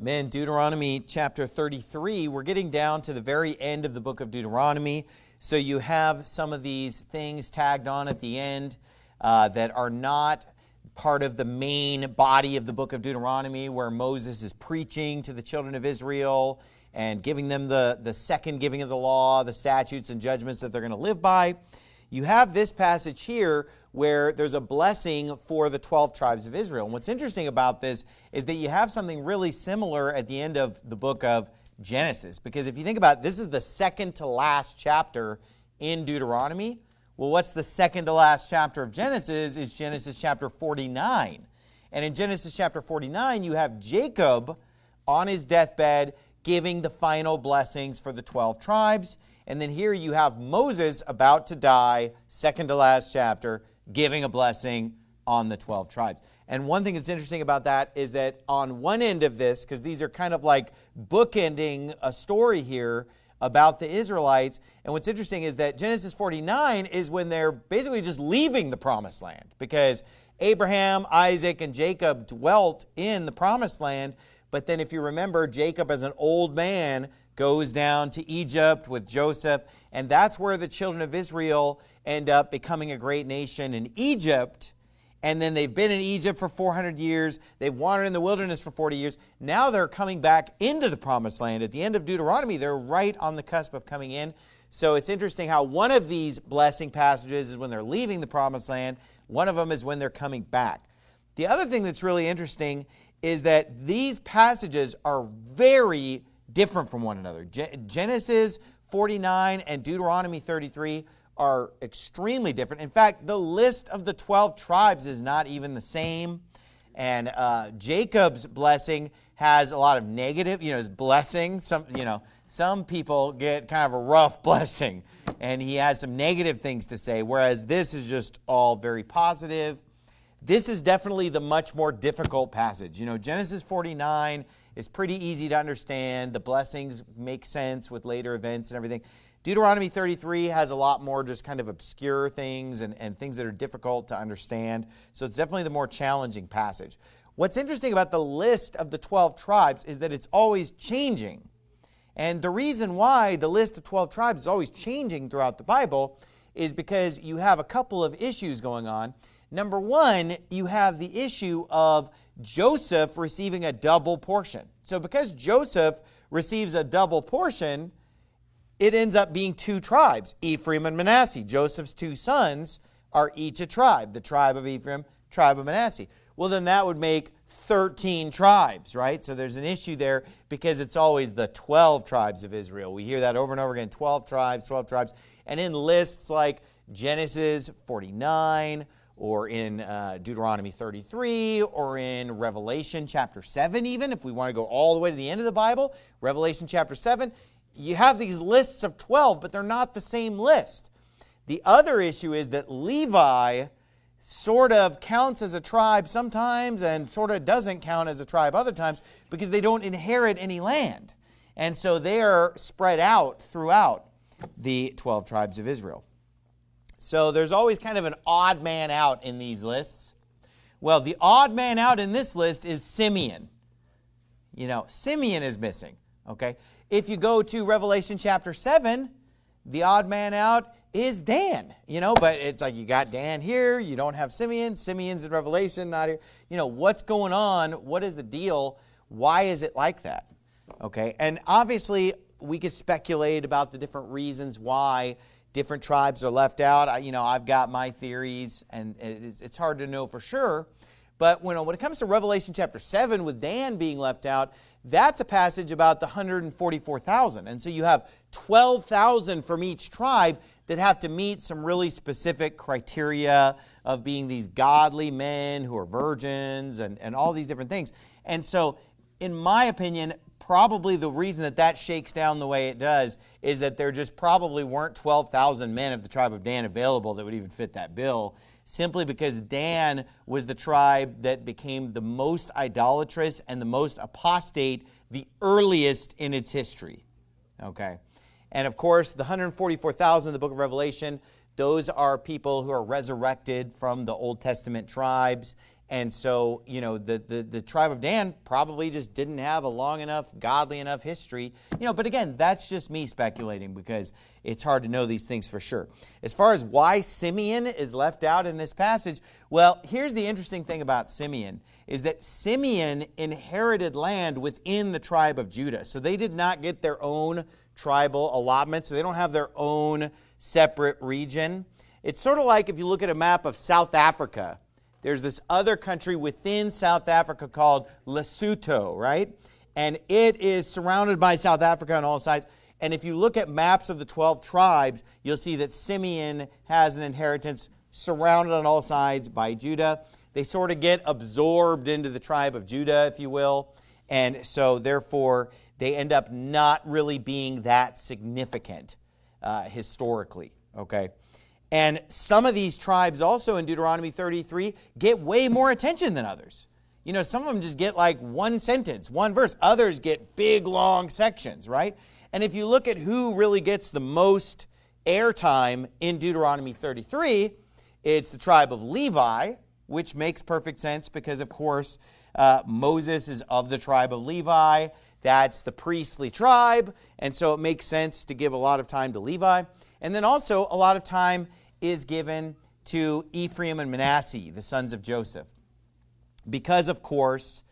Man, Deuteronomy chapter 33, we're getting down to the very end of the book of Deuteronomy. So you have some of these things tagged on at the end that are not part of the main body of the book of Deuteronomy, where Moses is preaching to the children of Israel and giving them the second giving of the law, the statutes and judgments that they're going to live by. You have this passage here where there's a blessing for the 12 tribes of Israel. And what's interesting about this is that you have something really similar at the end of the book of Genesis. Because if you think about it, this is the second to last chapter in Deuteronomy. Well, what's the second to last chapter of Genesis is Genesis chapter 49. And in Genesis chapter 49, you have Jacob on his deathbed giving the final blessings for the 12 tribes. And then here you have Moses about to die, second to last chapter, giving a blessing on the 12 tribes. And one thing that's interesting about that is that on one end of this, because these are kind of like bookending a story here about the Israelites, and what's interesting is that Genesis 49 is when they're basically just leaving the promised land, because Abraham, Isaac, and Jacob dwelt in the promised land. But then if you remember, Jacob as an old man goes down to Egypt with Joseph, and that's where the children of Israel end up becoming a great nation in Egypt. And then they've been in Egypt for 400 years. They've wandered in the wilderness for 40 years. Now they're coming back into the promised land. At the end of Deuteronomy, they're right on the cusp of coming in. So it's interesting how one of these blessing passages is when they're leaving the promised land. One of them is when they're coming back. The other thing that's really interesting is that these passages are very different from one another. Genesis 49 and Deuteronomy 33 are extremely different. In fact, the list of the 12 tribes is not even the same. And Jacob's blessing has a lot of negative, his blessing. Some people get kind of a rough blessing, and he has some negative things to say, whereas this is just all very positive. This is definitely the much more difficult passage. Genesis 49 is pretty easy to understand. The blessings make sense with later events and everything. Deuteronomy 33 has a lot more just kind of obscure things and things that are difficult to understand. So it's definitely the more challenging passage. What's interesting about the list of the 12 tribes is that it's always changing. And the reason why the list of 12 tribes is always changing throughout the Bible is because you have a couple of issues going on. Number one, you have the issue of Joseph receiving a double portion. So because Joseph receives a double portion, it ends up being two tribes, Ephraim and Manasseh. Joseph's two sons are each a tribe, the tribe of Ephraim, tribe of Manasseh. Well, then that would make 13 tribes, right? So there's an issue there because it's always the 12 tribes of Israel. We hear that over and over again, 12 tribes, 12 tribes. And in lists like Genesis 49, or in Deuteronomy 33, or in Revelation chapter 7 even, if we want to go all the way to the end of the Bible, Revelation chapter 7, you have these lists of 12, but they're not the same list. The other issue is that Levi sort of counts as a tribe sometimes and sort of doesn't count as a tribe other times because they don't inherit any land. And so they are spread out throughout the 12 tribes of Israel. So there's always kind of an odd man out in these lists. Well, the odd man out in this list is Simeon. Simeon is missing, okay? If you go to Revelation chapter 7, the odd man out is Dan, but it's like you got Dan here, you don't have Simeon. Simeon's in Revelation, not here. What's going on? What is the deal? Why is it like that? Okay, and obviously we could speculate about the different reasons why different tribes are left out. I've got my theories, and it's hard to know for sure. But when it comes to Revelation chapter 7 with Dan being left out, that's a passage about the 144,000. And so you have 12,000 from each tribe that have to meet some really specific criteria of being these godly men who are virgins and all these different things. And so, in my opinion, probably the reason that shakes down the way it does is that there just probably weren't 12,000 men of the tribe of Dan available that would even fit that bill, simply because Dan was the tribe that became the most idolatrous and the most apostate, the earliest in its history. Okay? And of course, the 144,000 in the book of Revelation, those are people who are resurrected from the Old Testament tribes, And so, the tribe of Dan probably just didn't have a long enough, godly enough history. But again, that's just me speculating because it's hard to know these things for sure. As far as why Simeon is left out in this passage, well, here's the interesting thing about Simeon, is that Simeon inherited land within the tribe of Judah. So they did not get their own tribal allotment, so they don't have their own separate region. It's sort of like if you look at a map of South Africa. There's this other country within South Africa called Lesotho, right? And it is surrounded by South Africa on all sides. And if you look at maps of the 12 tribes, you'll see that Simeon has an inheritance surrounded on all sides by Judah. They sort of get absorbed into the tribe of Judah, if you will. And so, therefore, they end up not really being that significant historically, okay? And some of these tribes also in Deuteronomy 33 get way more attention than others. Some of them just get like one sentence, one verse. Others get big, long sections, right? And if you look at who really gets the most airtime in Deuteronomy 33, it's the tribe of Levi, which makes perfect sense because, of course, Moses is of the tribe of Levi. That's the priestly tribe, and so it makes sense to give a lot of time to Levi. And then also a lot of time is given to Ephraim and Manasseh, the sons of Joseph. Because, of course,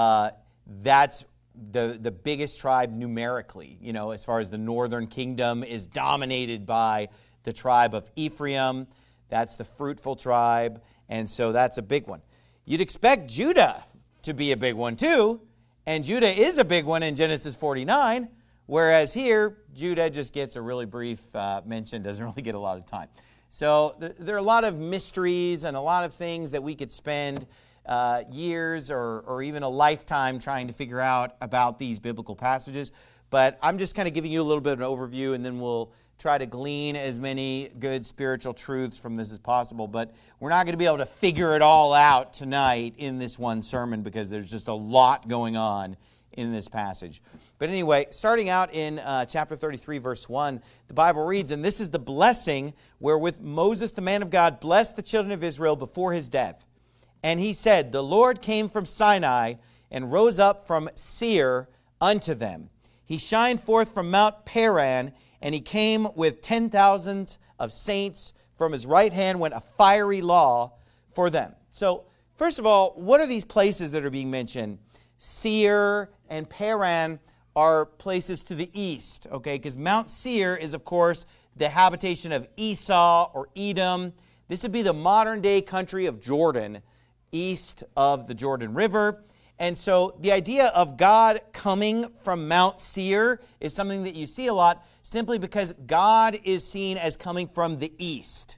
that's the biggest tribe numerically. As far as the northern kingdom is dominated by the tribe of Ephraim. That's the fruitful tribe, and so that's a big one. You'd expect Judah to be a big one too, and Judah is a big one in Genesis 49, whereas here, Judah just gets a really brief mention, doesn't really get a lot of time. So there are a lot of mysteries and a lot of things that we could spend years or even a lifetime trying to figure out about these biblical passages. But I'm just kind of giving you a little bit of an overview, and then we'll try to glean as many good spiritual truths from this as possible. But we're not going to be able to figure it all out tonight in this one sermon because there's just a lot going on in this passage. But anyway, starting out in chapter 33, verse 1, the Bible reads, "And this is the blessing wherewith Moses, the man of God, blessed the children of Israel before his death. And he said, The Lord came from Sinai and rose up from Seir unto them. He shined forth from Mount Paran, and he came with 10,000 of saints. From his right hand went a fiery law for them." So, first of all, what are these places that are being mentioned? Seir and Paran are places to the east, okay? Because Mount Seir is, of course, the habitation of Esau or Edom. This would be the modern-day country of Jordan, east of the Jordan River. And so the idea of God coming from Mount Seir is something that you see a lot simply because God is seen as coming from the east.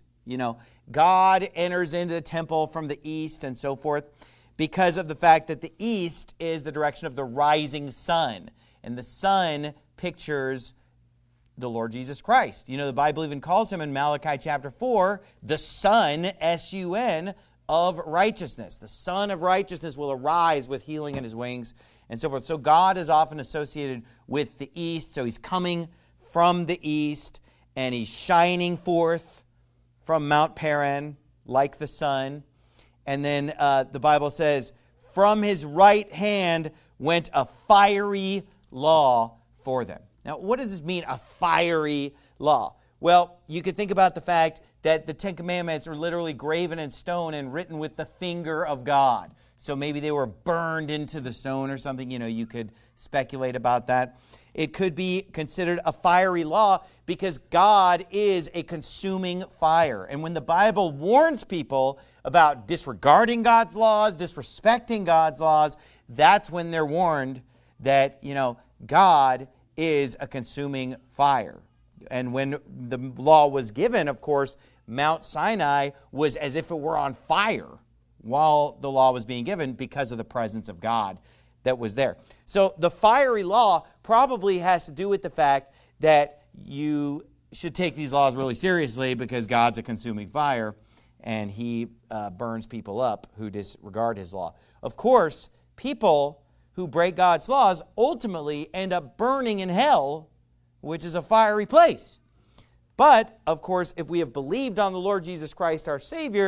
God enters into the temple from the east and so forth because of the fact that the east is the direction of the rising sun. And the sun pictures the Lord Jesus Christ. The Bible even calls him in Malachi chapter 4, the Son, S-U-N, of righteousness. The Son of righteousness will arise with healing in his wings and so forth. So God is often associated with the east. So he's coming from the east and he's shining forth from Mount Paran like the sun. And then the Bible says, from his right hand went a fiery law for them. Now, what does this mean, a fiery law? Well, you could think about the fact that the Ten Commandments are literally graven in stone and written with the finger of God. So maybe they were burned into the stone or something. You could speculate about that. It could be considered a fiery law because God is a consuming fire. And when the Bible warns people about disregarding God's laws, disrespecting God's laws, that's when they're warned that, God is a consuming fire. And when the law was given, of course, Mount Sinai was as if it were on fire while the law was being given because of the presence of God that was there. So the fiery law probably has to do with the fact that you should take these laws really seriously because God's a consuming fire and he burns people up who disregard his law. Of course, people who break God's laws ultimately end up burning in hell, which is a fiery place. But, of course, if we have believed on the Lord Jesus Christ, our Savior,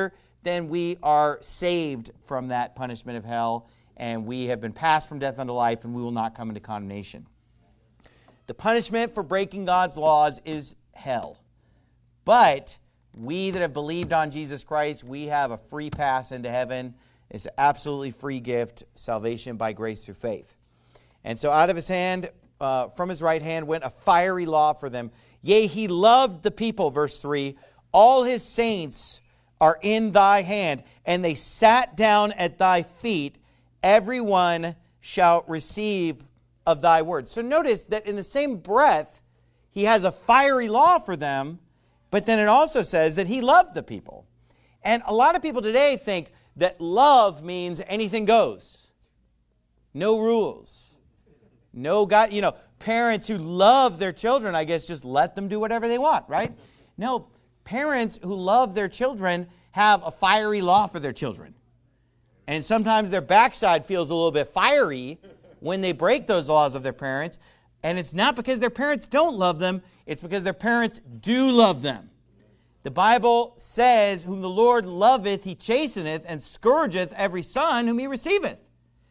then we are saved from that punishment of hell, and we have been passed from death unto life, and we will not come into condemnation. The punishment for breaking God's laws is hell. But we that have believed on Jesus Christ, we have a free pass into heaven. It's an absolutely free gift, salvation by grace through faith. And so out of his hand, from his right hand, went a fiery law for them. Yea, he loved the people, verse 3. All his saints are in thy hand, and they sat down at thy feet. Everyone shall receive of thy word. So notice that in the same breath, he has a fiery law for them, but then it also says that he loved the people. And a lot of people today think that love means anything goes. No rules. No God, parents who love their children, I guess, just let them do whatever they want, right? No, parents who love their children have a fiery law for their children. And sometimes their backside feels a little bit fiery when they break those laws of their parents. And it's not because their parents don't love them, it's because their parents do love them. The Bible says, whom the Lord loveth, he chasteneth, and scourgeth every son whom he receiveth.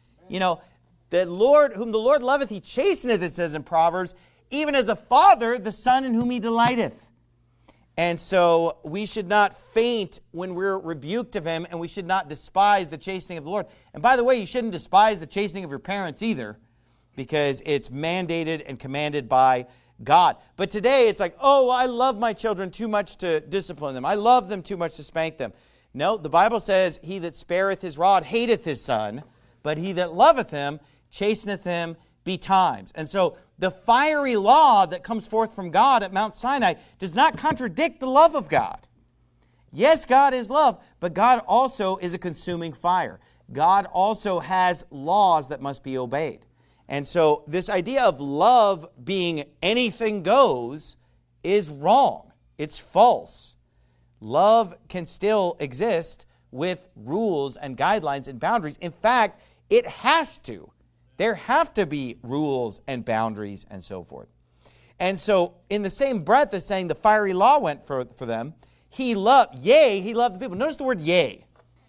The Lord, whom the Lord loveth, he chasteneth, it says in Proverbs, even as a father, the son in whom he delighteth. And so we should not faint when we're rebuked of him, and we should not despise the chastening of the Lord. And by the way, you shouldn't despise the chastening of your parents either, because it's mandated and commanded by God. But today it's like, oh, I love my children too much to discipline them. I love them too much to spank them. No, the Bible says, he that spareth his rod hateth his son, but he that loveth him chasteneth him betimes. And so the fiery law that comes forth from God at Mount Sinai does not contradict the love of God. Yes, God is love, but God also is a consuming fire. God also has laws that must be obeyed. And so this idea of love being anything goes is wrong. It's false. Love can still exist with rules and guidelines and boundaries. In fact, it has to. There have to be rules and boundaries and so forth. And so in the same breath as saying the fiery law went for them, he loved the people. Notice the word yea.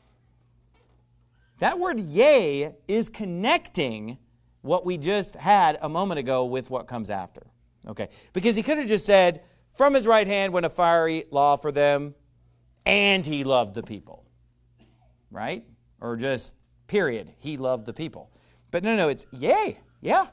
That word yea is connecting what we just had a moment ago with what comes after. Okay, because he could have just said, from his right hand went a fiery law for them, and he loved the people. Right? Or just, period, he loved the people. But no, it's yea, yeah,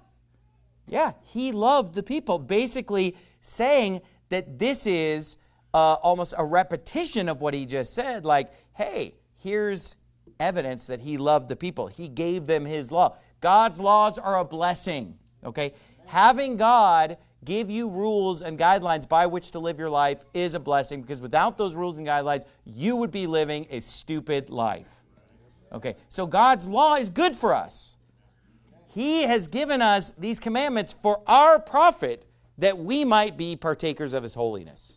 he loved the people. Basically saying that this is almost a repetition of what he just said. Like, hey, here's evidence that he loved the people. He gave them his law. God's laws are a blessing, okay? Having God give you rules and guidelines by which to live your life is a blessing, because without those rules and guidelines, you would be living a stupid life. Okay, so God's law is good for us. He has given us these commandments for our profit, that we might be partakers of his holiness.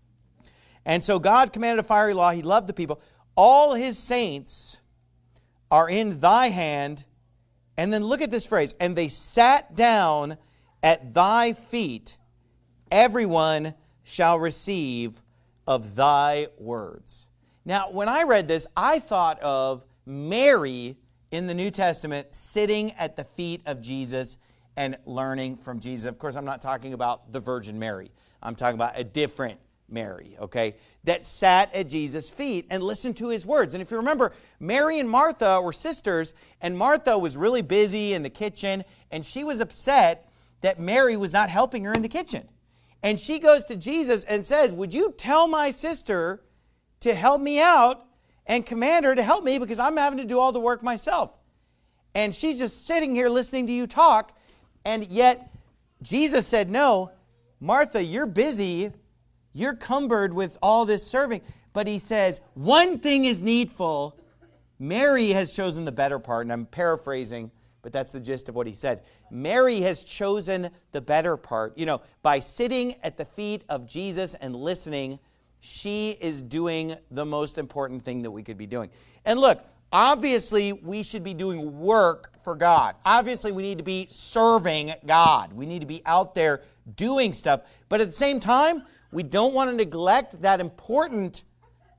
And so God commanded a fiery law. He loved the people. All his saints are in thy hand. And then look at this phrase. And they sat down at thy feet. Everyone shall receive of thy words. Now, when I read this, I thought of Mary in the New Testament sitting at the feet of Jesus and learning from Jesus. Of course, I'm not talking about the Virgin Mary. I'm talking about a different Mary, okay, that sat at Jesus' feet and listened to his words. And if you remember, Mary and Martha were sisters, and Martha was really busy in the kitchen, and she was upset that Mary was not helping her in the kitchen. And she goes to Jesus and says, would you tell my sister to help me out and command her to help me, because I'm having to do all the work myself. And she's just sitting here listening to you talk, and yet Jesus said, no, Martha, you're busy. You're cumbered with all this serving. But he says, one thing is needful. Mary has chosen the better part. And I'm paraphrasing, but that's the gist of what he said. Mary has chosen the better part. By sitting at the feet of Jesus and listening, she is doing the most important thing that we could be doing. And look, obviously we should be doing work for God. Obviously we need to be serving God. We need to be out there doing stuff. But at the same time, we don't want to neglect that important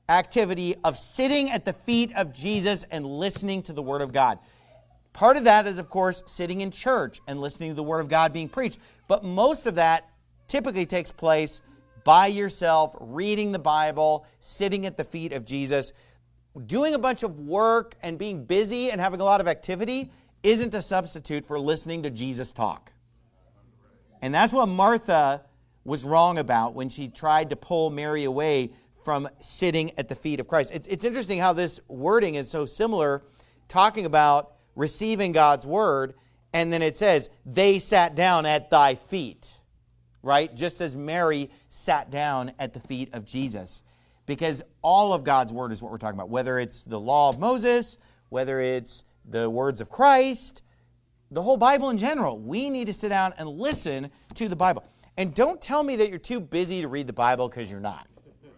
activity of sitting at the feet of Jesus and listening to the Word of God. Part of that is, of course, sitting in church and listening to the Word of God being preached. But most of that typically takes place by yourself, reading the Bible, sitting at the feet of Jesus. Doing a bunch of work and being busy and having a lot of activity isn't a substitute for listening to Jesus talk. And that's what Martha was wrong about when she tried to pull Mary away from sitting at the feet of Christ. It's interesting how this wording is so similar, talking about receiving God's word, and then it says, they sat down at thy feet, right? Just as Mary sat down at the feet of Jesus. Because all of God's word is what we're talking about, whether it's the law of Moses, whether it's the words of Christ, the whole Bible in general. We need to sit down and listen to the Bible. And don't tell me that you're too busy to read the Bible, because you're not.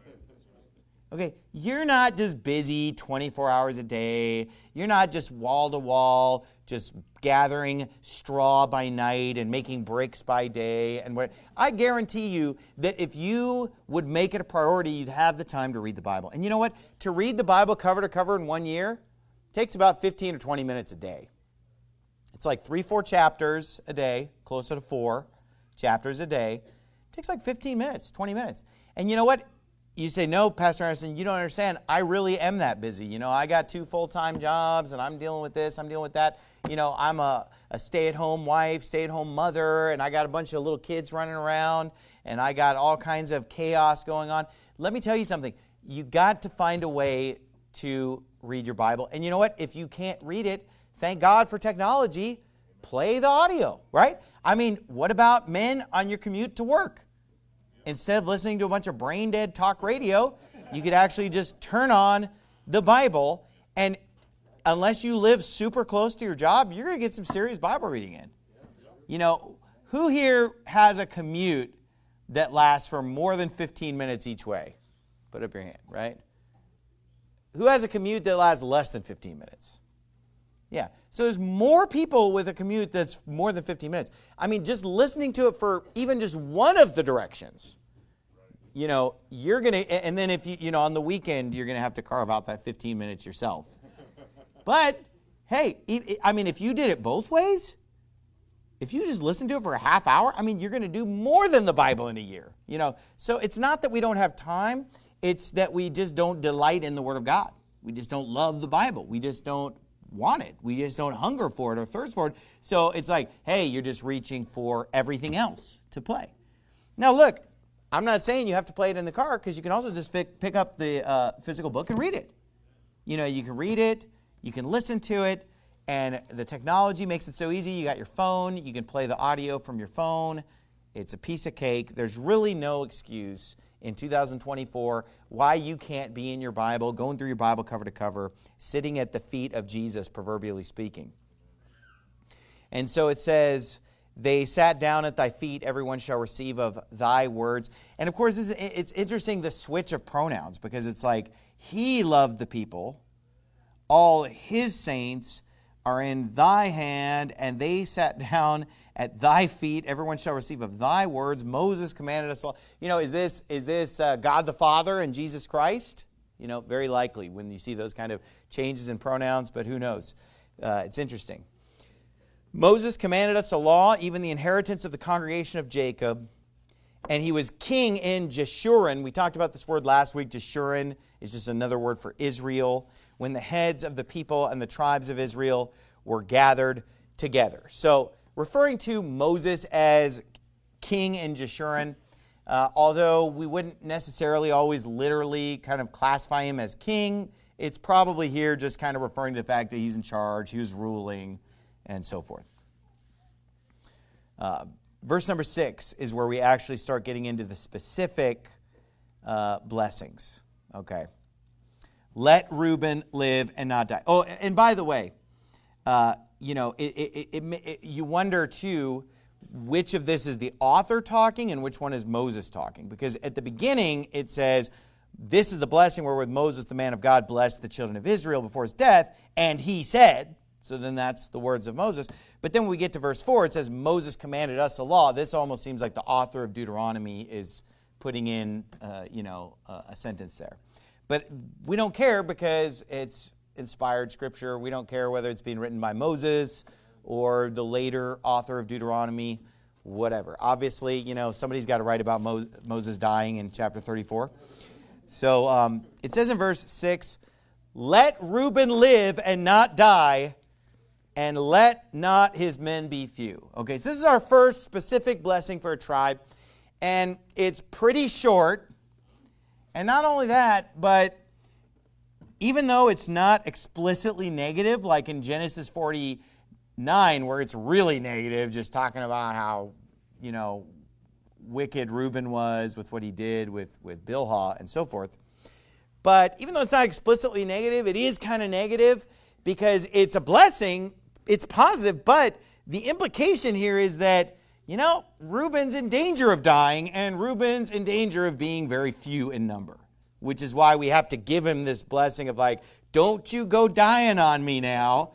Okay, you're not just busy 24 hours a day. You're not just wall to wall, just gathering straw by night and making bricks by day. And I guarantee you that if you would make it a priority, you'd have the time to read the Bible. And you know what? To read the Bible cover to cover in 1 year takes about 15 or 20 minutes a day. It's like 3-4 chapters a day, closer to 4 chapters a day. It takes like 15 minutes, 20 minutes. And you know what? You say, no, Pastor Anderson, you don't understand. I really am that busy. You know, I got 2 full-time jobs, and I'm dealing with this, I'm dealing with that. You know, I'm a stay-at-home wife, stay-at-home mother, and I got a bunch of little kids running around, and I got all kinds of chaos going on. Let me tell you something. You got to find a way to read your Bible. And you know what? If you can't read it, thank God for technology. Play the audio, right? I mean, what about men on your commute to work? Instead of listening to a bunch of brain-dead talk radio, you could actually just turn on the Bible, and unless you live super close to your job, you're going to get some serious Bible reading in. You know, who here has a commute that lasts for more than 15 minutes each way? Put up your hand, right? Who has a commute that lasts less than 15 minutes? Yeah. So there's more people with a commute that's more than 15 minutes. I mean, just listening to it for even just one of the directions, you know, you're going to, and then if you know, on the weekend, you're going to have to carve out that 15 minutes yourself. But, hey, I mean, if you did it both ways, if you just listen to it for a half hour, I mean, you're going to do more than the Bible in a year, you know. So it's not that we don't have time. It's that we just don't delight in the Word of God. We just don't love the Bible. We just don't want it. We just don't hunger for it or thirst for it. So it's like, hey, you're just reaching for everything else to play. Now, look, I'm not saying you have to play it in the car, because you can also just pick up the physical book and read it. You know, you can read it, you can listen to it, and the technology makes it so easy. You got your phone, you can play the audio from your phone. It's a piece of cake. There's really no excuse in 2024 why you can't be in your Bible, going through your Bible cover to cover, sitting at the feet of Jesus, proverbially speaking. And so it says, they sat down at thy feet, everyone shall receive of thy words. And of course, it's interesting, the switch of pronouns, because it's like, he loved the people, all his saints are in thy hand, and they sat down at thy feet. Everyone shall receive of thy words. Moses commanded us all. You know, is this God the Father and Jesus Christ? You know, very likely when you see those kind of changes in pronouns, but who knows? It's interesting. Moses commanded us a law, even the inheritance of the congregation of Jacob, and he was king in Jeshurun. We talked about this word last week. Jeshurun is just another word for Israel, when the heads of the people and the tribes of Israel were gathered together. So, referring to Moses as king in Jeshurun, although we wouldn't necessarily always literally kind of classify him as king, it's probably here just kind of referring to the fact that he's in charge, he was ruling, and so forth. Verse number 6 is where we actually start getting into the specific blessings. Okay. Let Reuben live and not die. Oh, and by the way, you know, you wonder too, which of this is the author talking and which one is Moses talking. Because at the beginning it says, this is the blessing wherewith Moses, the man of God, blessed the children of Israel before his death, and he said. So then that's the words of Moses. But then when we get to verse 4, it says, Moses commanded us a law. This almost seems like the author of Deuteronomy is putting in, a sentence there. But we don't care because it's inspired Scripture. We don't care whether it's being written by Moses or the later author of Deuteronomy, whatever. Obviously, somebody's got to write about Moses dying in chapter 34. So it says in verse 6, let Reuben live and not die, and let not his men be few. Okay, so this is our first specific blessing for a tribe, and it's pretty short. And not only that, but even though it's not explicitly negative, like in Genesis 49, where it's really negative, just talking about how, wicked Reuben was with what he did with Bilhah and so forth. But even though it's not explicitly negative, it is kind of negative because it's a blessing, it's positive, but the implication here is that, Reuben's in danger of dying, and Reuben's in danger of being very few in number, which is why we have to give him this blessing of like, don't you go dying on me now.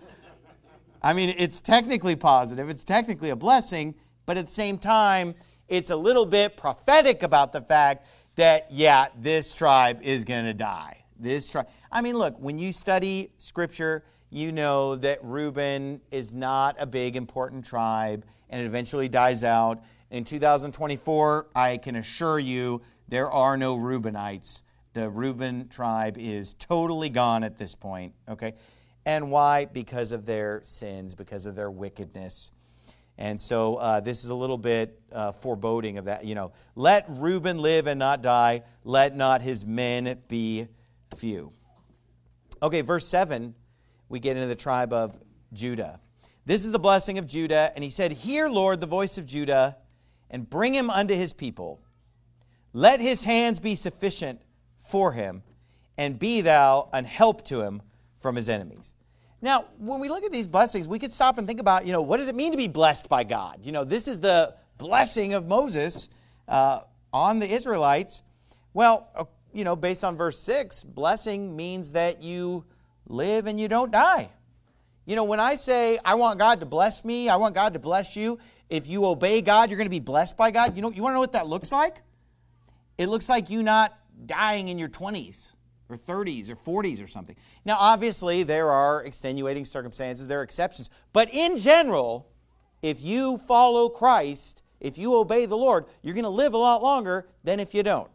I mean, it's technically positive, it's technically a blessing, but at the same time, it's a little bit prophetic about the fact that, this tribe is going to die. Look, when you study Scripture, you know that Reuben is not a big, important tribe, and it eventually dies out. In 2024, I can assure you there are no Reubenites. The Reuben tribe is totally gone at this point, okay? And why? Because of their sins, because of their wickedness. And so this is a little bit foreboding of that. Let Reuben live and not die. Let not his men be few. Okay, verse 7, we get into the tribe of Judah. This is the blessing of Judah. And he said, hear, Lord, the voice of Judah, and bring him unto his people. Let his hands be sufficient for him, and be thou an help to him from his enemies. Now, when we look at these blessings, we could stop and think about, what does it mean to be blessed by God? This is the blessing of Moses on the Israelites. Well, based on verse 6, blessing means that you live and you don't die. When I say, I want God to bless me, I want God to bless you, if you obey God, you're going to be blessed by God. You want to know what that looks like? It looks like you not dying in your 20s. Or 30s or 40s or something. Now, obviously, there are extenuating circumstances. There are exceptions. But in general, if you follow Christ, if you obey the Lord, you're going to live a lot longer than if you don't.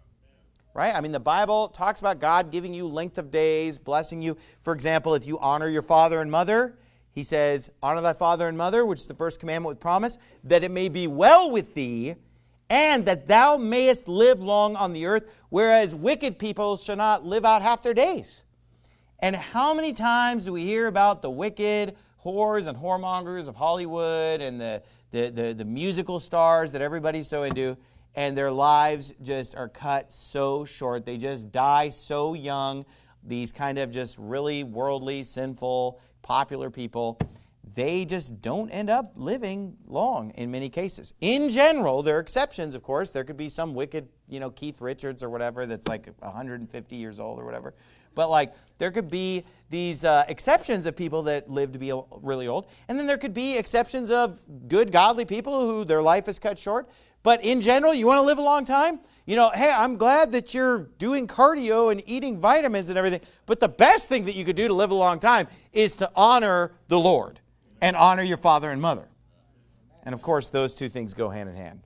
Right? The Bible talks about God giving you length of days, blessing you. For example, if you honor your father and mother, he says, honor thy father and mother, which is the first commandment with promise, that it may be well with thee, and that thou mayest live long on the earth, whereas wicked people shall not live out half their days. And how many times do we hear about the wicked whores and whoremongers of Hollywood and the musical stars that everybody's so into, and their lives just are cut so short. They just die so young. These kind of just really worldly, sinful, popular people, they just don't end up living long in many cases. In general, there are exceptions, of course. There could be some wicked, Keith Richards or whatever that's like 150 years old or whatever. But there could be these exceptions of people that live to be really old. And then there could be exceptions of good, godly people who their life is cut short. But in general, you want to live a long time? Hey, I'm glad that you're doing cardio and eating vitamins and everything. But the best thing that you could do to live a long time is to honor the Lord. And honor your father and mother. And of course, those two things go hand in hand.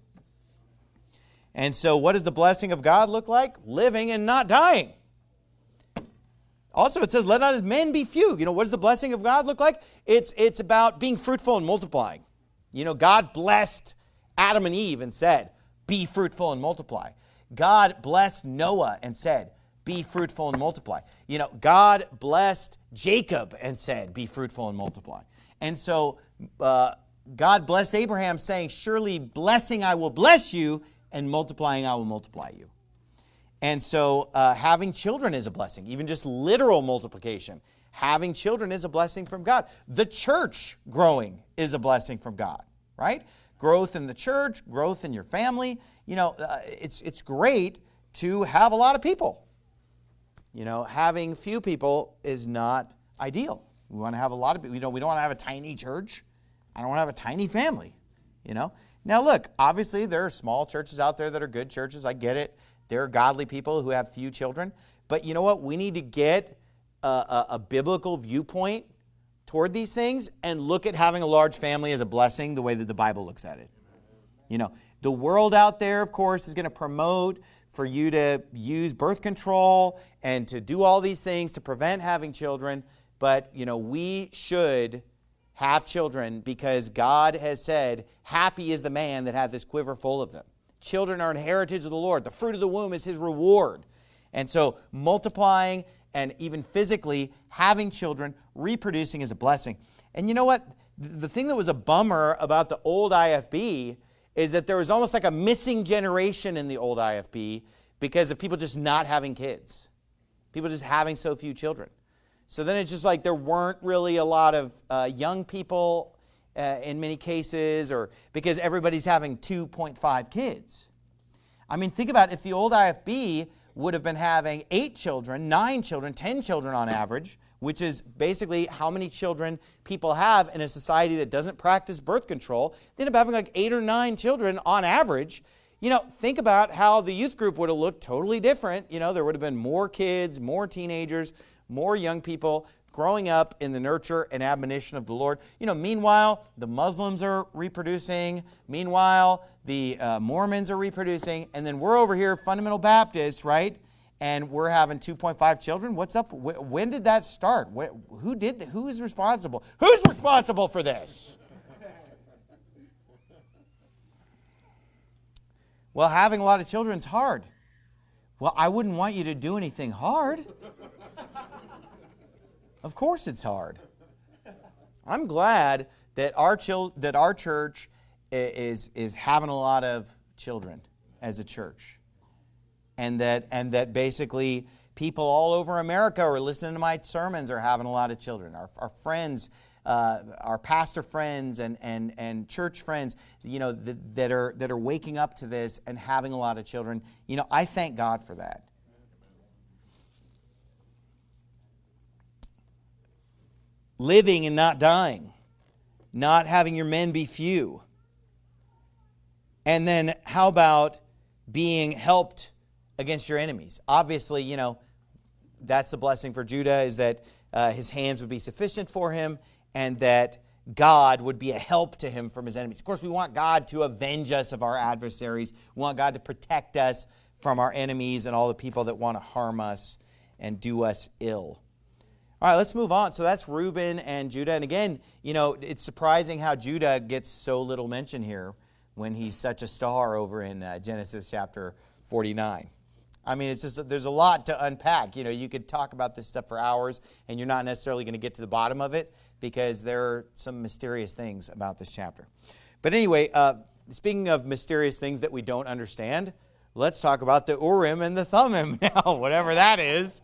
And so what does the blessing of God look like? Living and not dying. Also, it says, let not his men be few. What does the blessing of God look like? It's about being fruitful and multiplying. God blessed Adam and Eve and said, be fruitful and multiply. God blessed Noah and said, be fruitful and multiply. God blessed Jacob and said, be fruitful and multiply. And so God blessed Abraham saying, surely blessing I will bless you, and multiplying I will multiply you. And so having children is a blessing, even just literal multiplication. Having children is a blessing from God. The church growing is a blessing from God, right? Growth in the church, growth in your family. It's great to have a lot of people. Having few people is not ideal. We want to have a lot of people. We don't want to have a tiny church. I don't want to have a tiny family, Now, look, obviously there are small churches out there that are good churches. I get it. There are godly people who have few children. But you know what? We need to get a biblical viewpoint toward these things and look at having a large family as a blessing the way that the Bible looks at it. You know, the world out there, of course, is going to promote for you to use birth control and to do all these things to prevent having children. But, you know, we should have children because God has said, happy is the man that hath this quiver full of them. Children are an heritage of the Lord. The fruit of the womb is his reward. And so multiplying and even physically having children, reproducing is a blessing. And you know what? The thing that was a bummer about the old IFB is that there was almost like a missing generation in the old IFB because of people just not having kids. People just having so few children. So then it's just like there weren't really a lot of young people in many cases, or because everybody's having 2.5 kids. I mean, think about if the old IFB would have been having 8 children, 9 children, 10 children on average, which is basically how many children people have in a society that doesn't practice birth control. They end up having like 8 or 9 children on average. You know, think about how the youth group would have looked totally different. You know, there would have been more kids, more teenagers, more young people growing up in the nurture and admonition of the Lord. You know, meanwhile, the Muslims are reproducing. Meanwhile, the Mormons are reproducing. And then we're over here, fundamental Baptists, right? And we're having 2.5 children. What's up? When did that start? Who did that? Who is responsible? Who's responsible for this? Well, having a lot of children is hard. Well, I wouldn't want you to do anything hard. Of course it's hard. I'm glad that our church is having a lot of children as a church. And that basically people all over America who are listening to my sermons are having a lot of children. Our friends, our pastor friends and church friends, you know, that are waking up to this and having a lot of children. You know, I thank God for that. Living and not dying. Not having your men be few. And then how about being helped against your enemies? Obviously, you know, that's the blessing for Judah, is that his hands would be sufficient for him and that God would be a help to him from his enemies. Of course, we want God to avenge us of our adversaries. We want God to protect us from our enemies and all the people that want to harm us and do us ill. All right, let's move on. So that's Reuben and Judah. And again, you know, it's surprising how Judah gets so little mention here when he's such a star over in Genesis chapter 49. I mean, it's just, there's a lot to unpack. You know, you could talk about this stuff for hours, and you're not necessarily going to get to the bottom of it because there are some mysterious things about this chapter. But anyway, speaking of mysterious things that we don't understand, let's talk about the Urim and the Thummim now, whatever that is.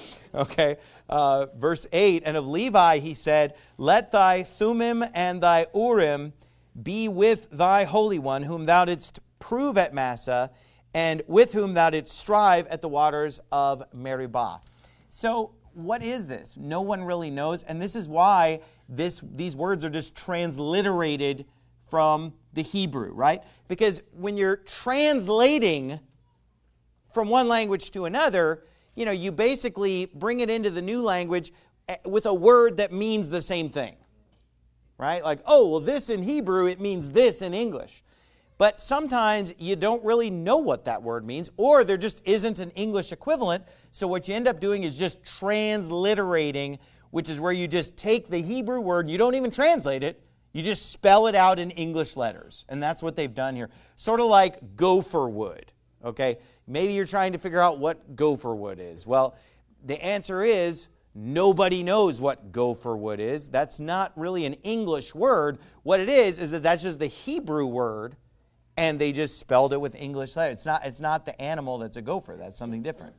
Okay, verse 8, and of Levi he said, let thy Thummim and thy Urim be with thy Holy One, whom thou didst prove at Massah, and with whom thou didst strive at the waters of Meribah. So what is this? No one really knows, and this is why these words are just transliterated from the Hebrew, right? Because when you're translating from one language to another, you know, you basically bring it into the new language with a word that means the same thing, right? Like, oh, well, this in Hebrew, it means this in English. But sometimes you don't really know what that word means, or there just isn't an English equivalent. So what you end up doing is just transliterating, which is where you just take the Hebrew word, you don't even translate it, you just spell it out in English letters. And that's what they've done here. Sort of like gopher wood, okay? Maybe you're trying to figure out what gopher wood is. Well, the answer is nobody knows what gopher wood is. That's not really an English word. What it is that that's just the Hebrew word, and they just spelled it with English letters. It's not the animal that's a gopher. That's something different.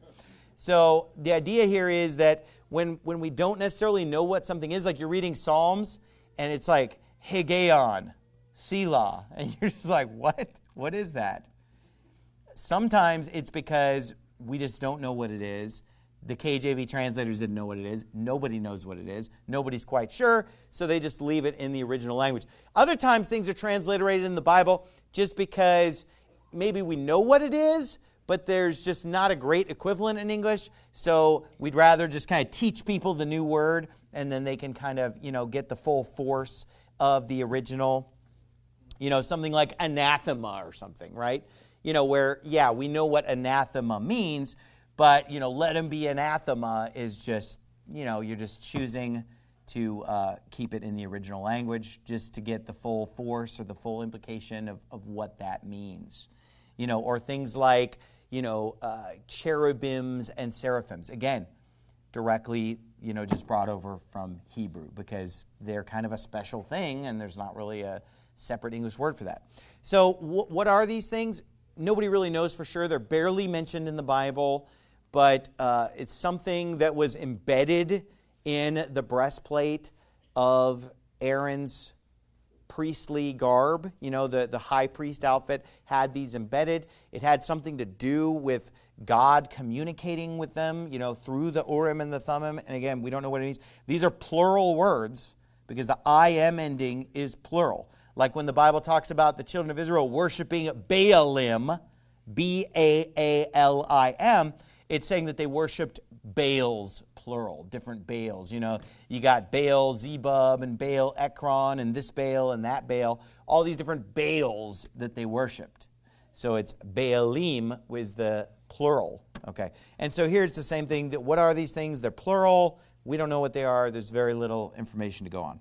So the idea here is that when we don't necessarily know what something is, like you're reading Psalms, and it's like, Higgaion, Selah, and you're just like, what? What is that? Sometimes it's because we just don't know what it is. The KJV translators didn't know what it is. Nobody knows what it is. Nobody's quite sure, so they just leave it in the original language. Other times things are transliterated in the Bible just because maybe we know what it is, but there's just not a great equivalent in English. So we'd rather just kind of teach people the new word, and then they can kind of, get the full force of the original. Something like anathema or something, right? Where, we know what anathema means, but, let him be anathema is just, you're just choosing to keep it in the original language just to get the full force or the full implication of what that means. Or things like, cherubims and seraphims. Again, directly, just brought over from Hebrew because they're kind of a special thing and there's not really a separate English word for that. So what are these things? Nobody really knows for sure. They're barely mentioned in the Bible, but it's something that was embedded in the breastplate of Aaron's priestly garb. The high priest outfit had these embedded. It had something to do with God communicating with them, through the Urim and the Thummim. And again, we don't know what it means. These are plural words because the I am ending is plural. Like when the Bible talks about the children of Israel worshiping Baalim, B-A-A-L-I-M, it's saying that they worshiped Baals, plural, different Baals. You got Baal Zebub and Baal Ekron and this Baal and that Baal, all these different Baals that they worshipped. So it's Baalim was the plural. Okay, and so here's the same thing. That what are these things? They're plural. We don't know what they are. There's very little information to go on.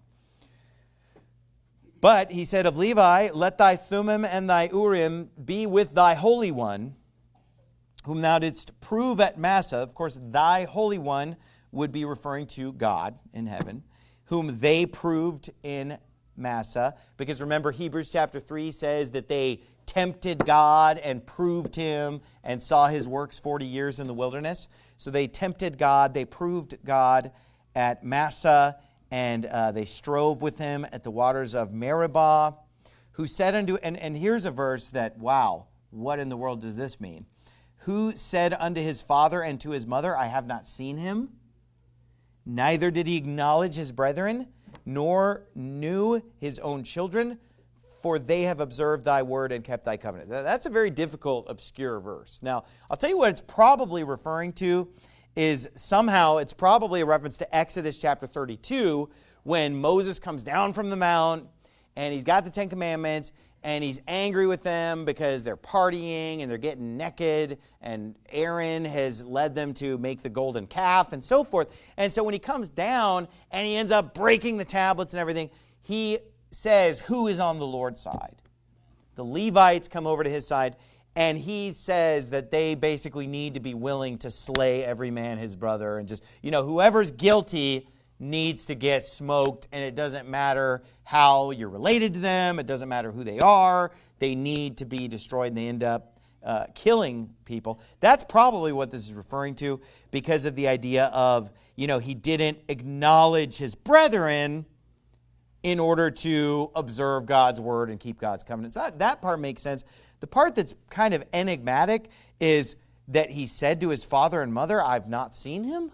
But he said of Levi, let thy Thummim and thy Urim be with thy Holy One, whom thou didst prove at Massah. Of course, thy Holy One would be referring to God in heaven, whom they proved in Massah. Because remember, Hebrews chapter 3 says that they tempted God and proved him and saw his works 40 years in the wilderness. So they tempted God, they proved God at Massah, and they strove with him at the waters of Meribah, who said unto, and here's a verse that, wow, what in the world does this mean? Who said unto his father and to his mother, I have not seen him, neither did he acknowledge his brethren, nor knew his own children, for they have observed thy word and kept thy covenant. That's a very difficult, obscure verse. Now, I'll tell you what it's probably referring to is somehow it's probably a reference to Exodus chapter 32 when Moses comes down from the mount and he's got the Ten Commandments and he's angry with them because they're partying and they're getting naked and Aaron has led them to make the golden calf and so forth. And so when he comes down and he ends up breaking the tablets and everything, he says, who is on the Lord's side? The Levites come over to his side. And he says that they basically need to be willing to slay every man his brother. And just, whoever's guilty needs to get smoked. And it doesn't matter how you're related to them. It doesn't matter who they are. They need to be destroyed. And they end up killing people. That's probably what this is referring to because of the idea of, he didn't acknowledge his brethren in order to observe God's word and keep God's covenants. That part makes sense. The part that's kind of enigmatic is that he said to his father and mother, I've not seen him.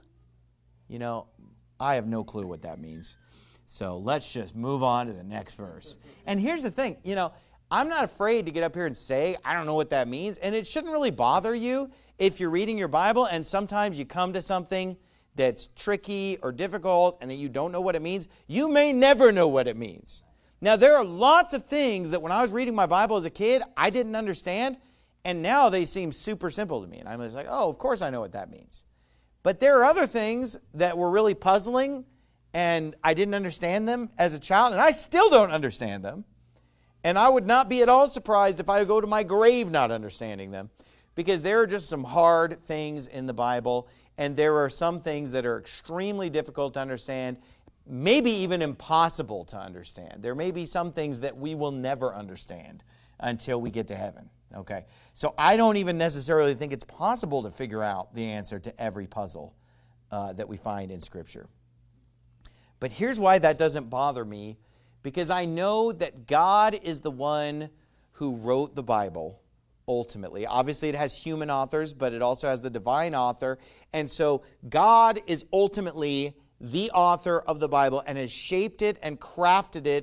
I have no clue what that means. So let's just move on to the next verse. And here's the thing, I'm not afraid to get up here and say, I don't know what that means. And it shouldn't really bother you if you're reading your Bible and sometimes you come to something that's tricky or difficult and that you don't know what it means. You may never know what it means. Now, there are lots of things that when I was reading my Bible as a kid, I didn't understand, and now they seem super simple to me. And I'm just like, oh, of course I know what that means. But there are other things that were really puzzling, and I didn't understand them as a child, and I still don't understand them. And I would not be at all surprised if I go to my grave not understanding them, because there are just some hard things in the Bible, and there are some things that are extremely difficult to understand, maybe even impossible to understand. There may be some things that we will never understand until we get to heaven. Okay, so I don't even necessarily think it's possible to figure out the answer to every puzzle that we find in Scripture. But here's why that doesn't bother me, because I know that God is the one who wrote the Bible ultimately. Obviously, it has human authors, but it also has the divine author. And so God is ultimately the author of the Bible and has shaped it and crafted it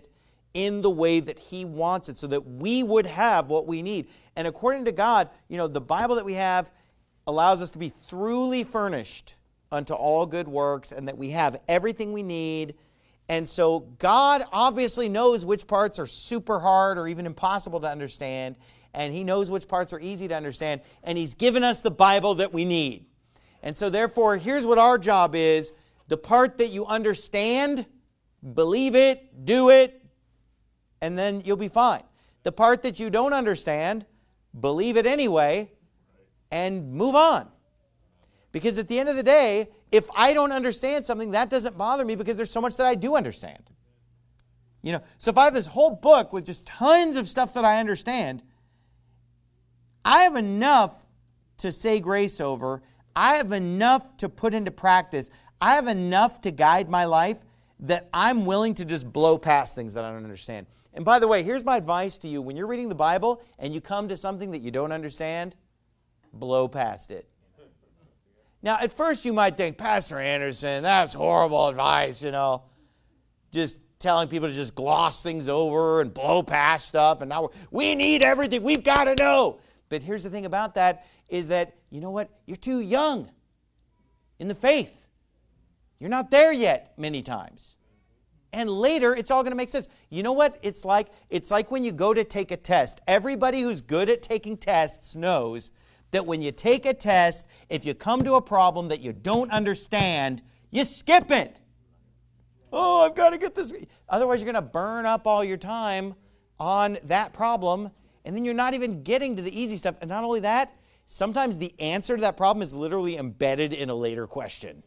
in the way that He wants it so that we would have what we need. And according to God, the Bible that we have allows us to be thoroughly furnished unto all good works, and that we have everything we need. And so God obviously knows which parts are super hard or even impossible to understand, and He knows which parts are easy to understand, and He's given us the Bible that we need. And so therefore, here's what our job is. The part that you understand, believe it, do it, and then you'll be fine. The part that you don't understand, believe it anyway, and move on. Because at the end of the day, if I don't understand something, that doesn't bother me because there's so much that I do understand. So if I have this whole book with just tons of stuff that I understand, I have enough to say grace over. I have enough to put into practice. I have enough to guide my life that I'm willing to just blow past things that I don't understand. And by the way, here's my advice to you. When you're reading the Bible and you come to something that you don't understand, blow past it. Now, at first you might think, Pastor Anderson, that's horrible advice, just telling people to just gloss things over and blow past stuff. And now we need everything. We've got to know. But here's the thing about that is that, you know what? You're too young in the faith. You're not there yet many times. And later, it's all going to make sense. You know what it's like? It's like when you go to take a test. Everybody who's good at taking tests knows that when you take a test, if you come to a problem that you don't understand, you skip it. Oh, I've got to get this. Otherwise, you're going to burn up all your time on that problem, and then you're not even getting to the easy stuff. And not only that, sometimes the answer to that problem is literally embedded in a later question.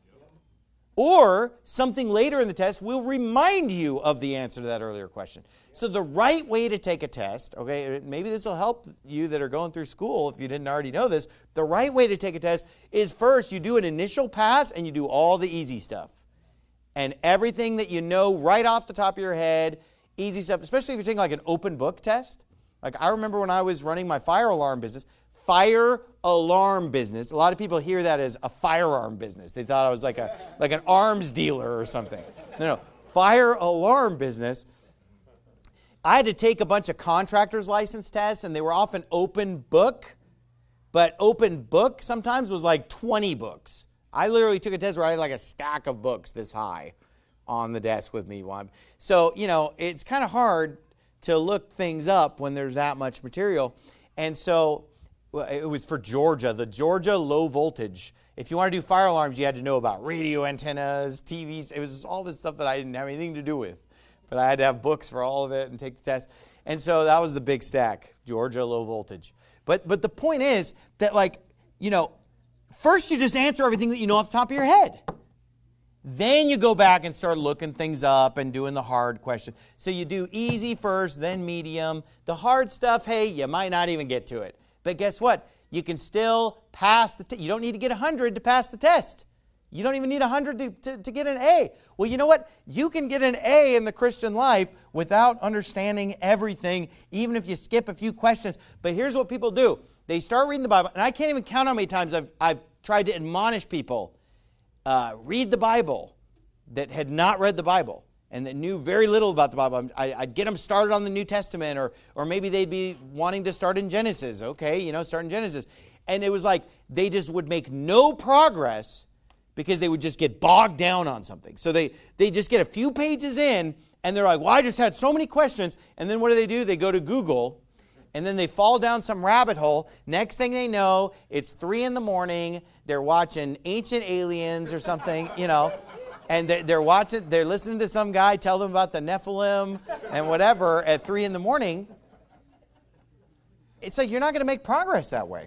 Or something later in the test will remind you of the answer to that earlier question. So the right way to take a test, okay, maybe this will help you that are going through school if you didn't already know this. The right way to take a test is first you do an initial pass and you do all the easy stuff. And everything that you know right off the top of your head, easy stuff, especially if you're taking like an open book test. Like I remember when I was running my fire alarm business, a lot of people hear that as a firearm business. They thought I was like an arms dealer or something. No, fire alarm business. I had to take a bunch of contractor's license tests, and they were often open book. But open book sometimes was like 20 books. I literally took a test where I had like a stack of books this high on the desk with me. So, it's kind of hard to look things up when there's that much material. And so it was for Georgia, the Georgia low voltage. If you want to do fire alarms, you had to know about radio antennas, TVs. It was just all this stuff that I didn't have anything to do with. But I had to have books for all of it and take the test. And so that was the big stack, Georgia low voltage. But the point is that, first you just answer everything that you know off the top of your head. Then you go back and start looking things up and doing the hard question. So you do easy first, then medium. The hard stuff, hey, you might not even get to it. But guess what? You can still pass the test. You don't need to get 100 to pass the test. You don't even need 100 to get an A. Well, you know what? You can get an A in the Christian life without understanding everything, even if you skip a few questions. But here's what people do. They start reading the Bible, and I can't even count how many times I've tried to admonish people, read the Bible that had not read the Bible and that knew very little about the Bible. I'd get them started on the New Testament, or maybe they'd be wanting to start in Genesis. Okay, start in Genesis. And it was like they just would make no progress because they would just get bogged down on something. So they just get a few pages in, and they're like, well, I just had so many questions. And then what do? They go to Google, and then they fall down some rabbit hole. Next thing they know, it's 3 a.m. They're watching Ancient Aliens or something, and they're listening to some guy tell them about the Nephilim and whatever at 3 a.m. It's like you're not going to make progress that way.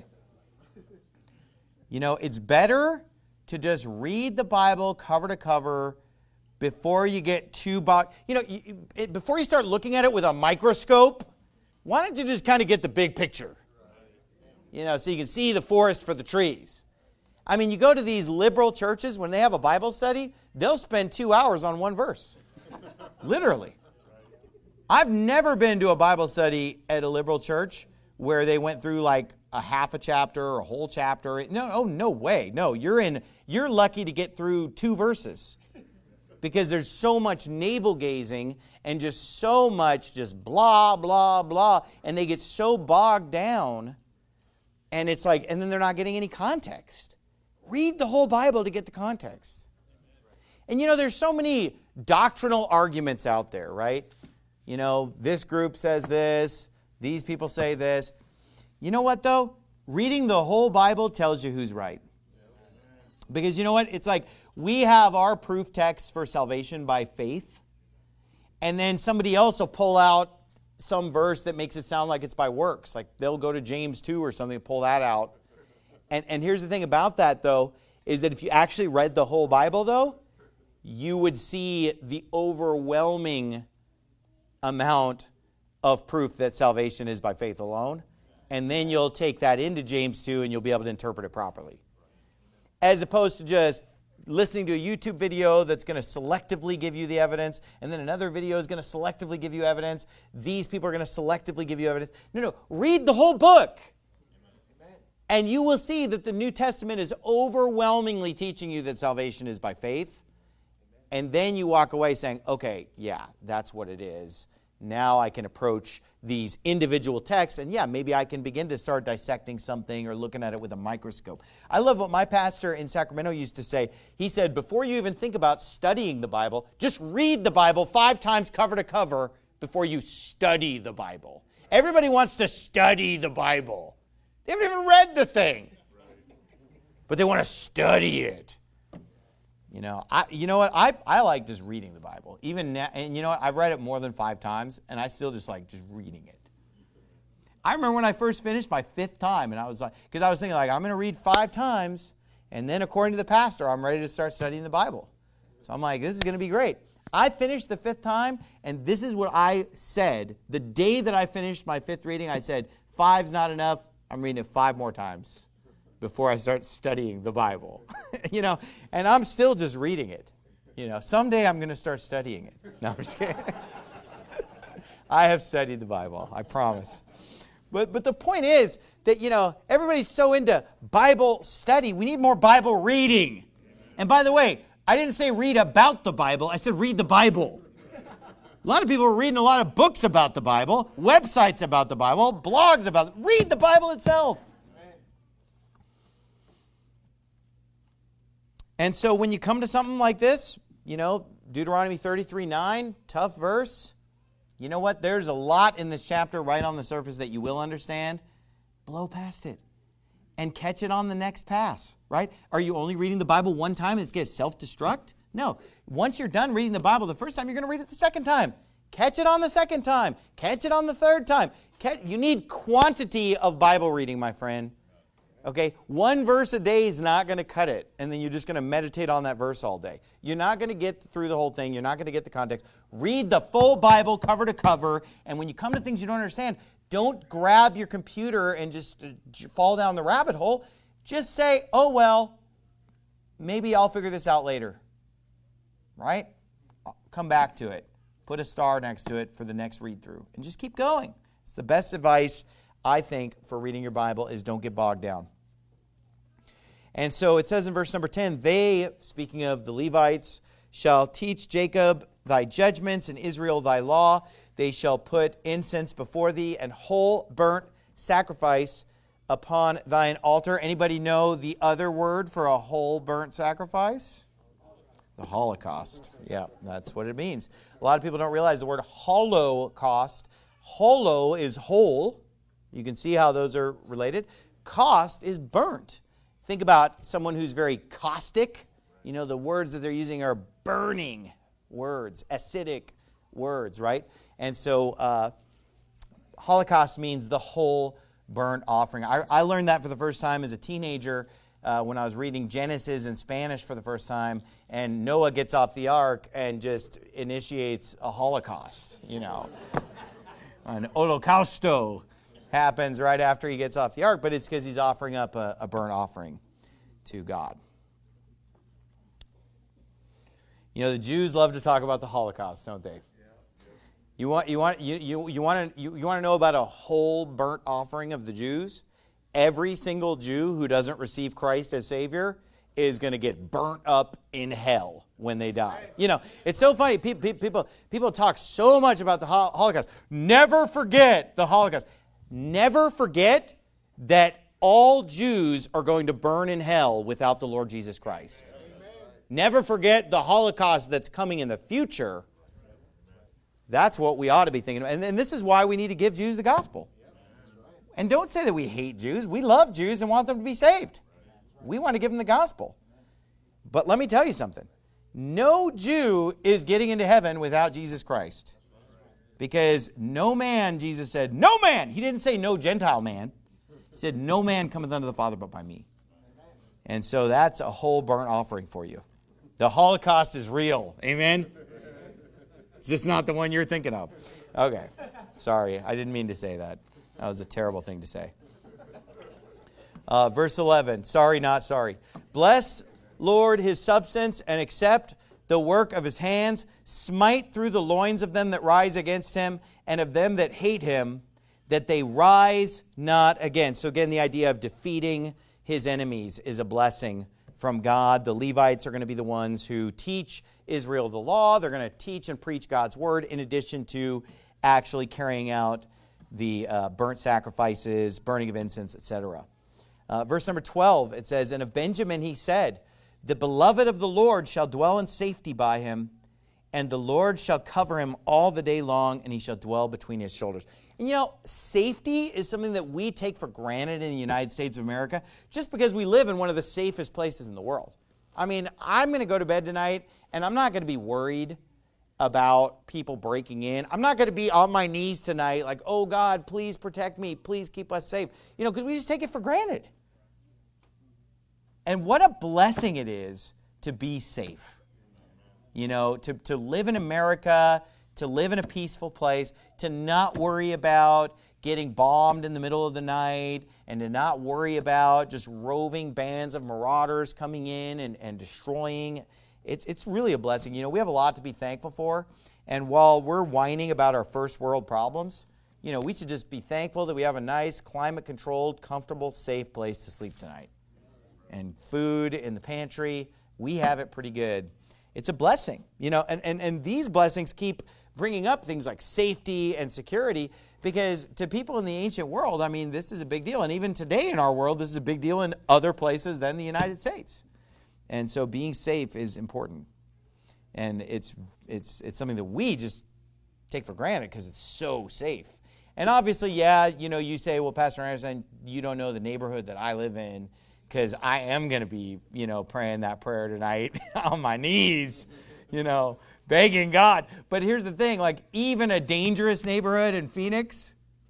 It's better to just read the Bible cover to cover before you get too bogged. Before you start looking at it with a microscope, why don't you just kind of get the big picture? So you can see the forest for the trees. I mean, you go to these liberal churches, when they have a Bible study, they'll spend 2 hours on one verse. Literally. I've never been to a Bible study at a liberal church where they went through like a half a chapter or a whole chapter. No way. No, you're lucky to get through 2 verses. because there's so much navel gazing and just so much just blah, blah, blah. And they get so bogged down. And it's like, and then they're not getting any context. Read the whole Bible to get the context. And you know, there's so many doctrinal arguments out there, right? You know, this group says this. These people say this. You know what, though? Reading the whole Bible tells you who's right. Because you know what? It's like we have our proof text for salvation by faith, and then somebody else will pull out some verse that makes it sound like it's by works. Like they'll go to James 2 or something and pull that out. And here's the thing about that, though, is that if you actually read the whole Bible, though, you would see the overwhelming amount of proof that salvation is by faith alone. And then you'll take that into James 2 and you'll be able to interpret it properly. As opposed to just listening to a YouTube video that's going to selectively give you the evidence, and then another video is going to selectively give you evidence. These people are going to selectively give you evidence. No, read the whole book. And you will see that the New Testament is overwhelmingly teaching you that salvation is by faith. And then you walk away saying, okay, yeah, that's what it is. Now I can approach these individual texts, and yeah, maybe I can begin to start dissecting something or looking at it with a microscope. I love what my pastor in Sacramento used to say. He said, before you even think about studying the Bible, just read the Bible 5 times cover to cover before you study the Bible. Everybody wants to study the Bible. They haven't even read the thing, but they want to study it. You know what? I like just reading the Bible. Even now, and you know what? I've read it more than 5 times, and I still just like just reading it. I remember when I first finished my 5th time, and I was like, because I was thinking like, I'm going to read 5 times, and then according to the pastor, I'm ready to start studying the Bible. So I'm like, this is going to be great. I finished the 5th time, and this is what I said. The day that I finished my 5th reading, I said, 5's not enough. I'm reading it 5 more times before I start studying the Bible. You know, and I'm still just reading it. You know, someday I'm going to start studying it. No, I'm just kidding. I have studied the Bible, I promise. But the point is that, you know, everybody's so into Bible study. We need more Bible reading. And by the way, I didn't say read about the Bible. I said read the Bible. A lot of people are reading a lot of books about the Bible, websites about the Bible, blogs about it. Read the Bible itself. And so when you come to something like this, you know, Deuteronomy 33:9, tough verse. You know what? There's a lot in this chapter right on the surface that you will understand. Blow past it and catch it on the next pass, right? Are you only reading the Bible one time and it's going to self-destruct? No. Once you're done reading the Bible the first time, you're going to read it the second time. Catch it on the second time. Catch it on the third time. You need quantity of Bible reading, my friend. Okay, 1 verse a day is not going to cut it, and then you're just going to meditate on that verse all day. You're not going to get through the whole thing. You're not going to get the context. Read the full Bible cover to cover, and when you come to things you don't understand, don't grab your computer and just fall down the rabbit hole. Just say, oh, well, maybe I'll figure this out later, right? Come back to it. Put a star next to it for the next read-through, and just keep going. It's the best advice, I think, for reading your Bible is don't get bogged down. And so it says in verse number 10, they, speaking of the Levites, shall teach Jacob thy judgments and Israel thy law. They shall put incense before thee and whole burnt sacrifice upon thine altar. Anybody know the other word for a whole burnt sacrifice? The Holocaust. Yeah, that's what it means. A lot of people don't realize the word holocaust. Holo is whole. You can see how those are related. Cost is burnt. Think about someone who's very caustic. You know, the words that they're using are burning words, acidic words, right? And so Holocaust means the whole burnt offering. I learned that for the first time as a teenager when I was reading Genesis in Spanish for the first time, and Noah gets off the ark and just initiates a Holocaust, you know. An holocausto happens right after he gets off the ark, but it's because he's offering up a burnt offering to God. You know, the Jews love to talk about the Holocaust, don't they? You want to know about a whole burnt offering of the Jews? Every single Jew who doesn't receive Christ as Savior is going to get burnt up in hell when they die. You know, it's so funny. People talk so much about the Holocaust. Never forget the Holocaust. Never forget that all Jews are going to burn in hell without the Lord Jesus Christ. Amen. Never forget the Holocaust that's coming in the future. That's what we ought to be thinking about. And this is why we need to give Jews the gospel. And don't say that we hate Jews. We love Jews and want them to be saved. We want to give them the gospel. But let me tell you something. No Jew is getting into heaven without Jesus Christ. Because no man, Jesus said, no man. He didn't say no Gentile man. He said, no man cometh unto the Father but by me. And so that's a whole burnt offering for you. The Holocaust is real. Amen? It's just not the one you're thinking of. Okay. Sorry, I didn't mean to say that. That was a terrible thing to say. Verse 11. Sorry, not sorry. Bless, Lord, his substance, and accept the work of his hands. Smite through the loins of them that rise against him, and of them that hate him, that they rise not again. So again, the idea of defeating his enemies is a blessing from God. The Levites are going to be the ones who teach Israel the law. They're going to teach and preach God's word in addition to actually carrying out the burnt sacrifices, burning of incense, etc. Verse number 12, it says, and of Benjamin he said, the beloved of the Lord shall dwell in safety by him, and the Lord shall cover him all the day long, and he shall dwell between his shoulders. And you know, safety is something that we take for granted in the United States of America just because we live in one of the safest places in the world. I mean, I'm going to go to bed tonight, and I'm not going to be worried about people breaking in. I'm not going to be on my knees tonight like, oh, God, please protect me. Please keep us safe. You know, because we just take it for granted. And what a blessing it is to be safe. You know, to live in America, to live in a peaceful place, to not worry about getting bombed in the middle of the night, and to not worry about just roving bands of marauders coming in and destroying. It's really a blessing. You know, we have a lot to be thankful for. And while we're whining about our first world problems, you know, we should just be thankful that we have a nice, climate-controlled, comfortable, safe place to sleep tonight. And food in the pantry, we have it pretty good. It's a blessing, you know, and these blessings keep bringing up things like safety and security because to people in the ancient world, I mean, this is a big deal. And even today in our world, this is a big deal in other places than the United States. And so being safe is important. And it's something that we just take for granted because it's so safe. And obviously, yeah, you know, you say, well, Pastor Anderson, you don't know the neighborhood that I live in because I am going to be, you know, praying that prayer tonight on my knees, you know, begging God. But here's the thing, like even a dangerous neighborhood in Phoenix,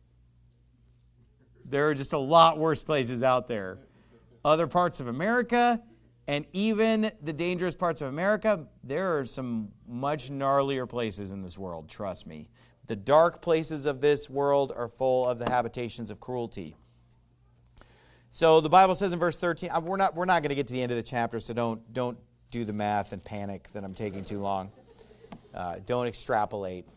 there are just a lot worse places out there. Other parts of America, and even the dangerous parts of America, there are some much gnarlier places in this world, trust me. The dark places of this world are full of the habitations of cruelty. So the Bible says in verse 13, we're not going to get to the end of the chapter, so don't do the math and panic that I'm taking too long. Don't extrapolate.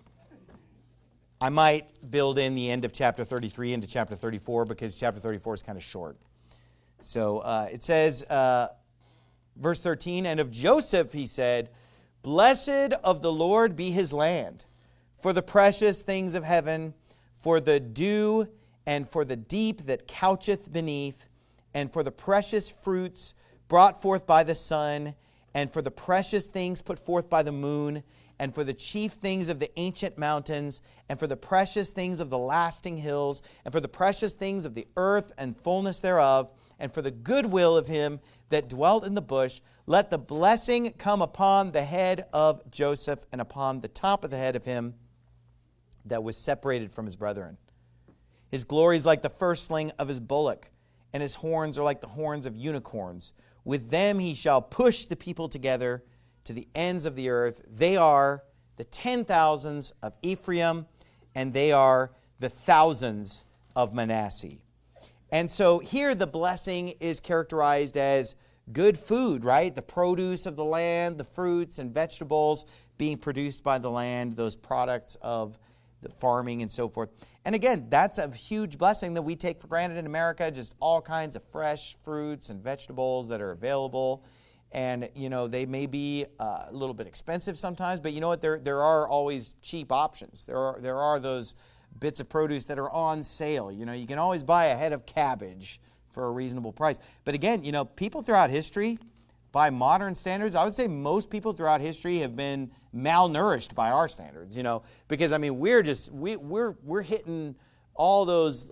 I might build in the end of chapter 33 into chapter 34 because chapter 34 is kind of short. So it says, verse 13, and of Joseph he said, blessed of the Lord be his land, for the precious things of heaven, for the dew and for the deep that coucheth beneath, and for the precious fruits brought forth by the sun, and for the precious things put forth by the moon, and for the chief things of the ancient mountains, and for the precious things of the lasting hills, and for the precious things of the earth and fullness thereof, and for the goodwill of him that dwelt in the bush, let the blessing come upon the head of Joseph and upon the top of the head of him that was separated from his brethren. His glory is like the firstling of his bullock, and his horns are like the horns of unicorns. With them he shall push the people together to the ends of the earth. They are the 10,000s of Ephraim, and they are the thousands of Manasseh. And so here the blessing is characterized as good food, right? The produce of the land, the fruits and vegetables being produced by the land, those products of the farming and so forth. And again, that's a huge blessing that we take for granted in America, just all kinds of fresh fruits and vegetables that are available. And, they may be a little bit expensive sometimes, but you know what? There are always cheap options. There are those bits of produce that are on sale. You can always buy a head of cabbage for a reasonable price. But again, people throughout history, by modern standards, I would say most people throughout history have been malnourished by our standards, because we're hitting all those